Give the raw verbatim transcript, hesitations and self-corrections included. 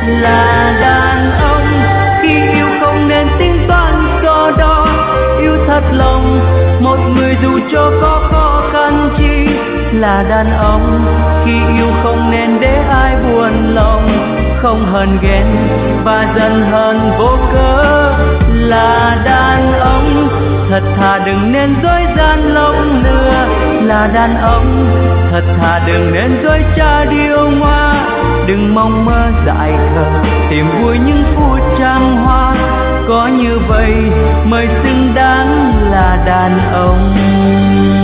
là đàn ông. Khi yêu không nên tính toán so đo, yêu thật lòng một người dù cho có khó khăn chi. Là đàn ông khi yêu không nên để ai buồn lòng, không hờn ghen và giận hờn vô cớ. Là đàn ông thật thà đừng nên dối gian lòng lừa. Là đàn ông thật thà đừng nên dối trá điêu ngoa. Đừng mong mơ dại khờ tìm vui những phút trăng hoa. Có như vậy mới xứng đáng là đàn ông.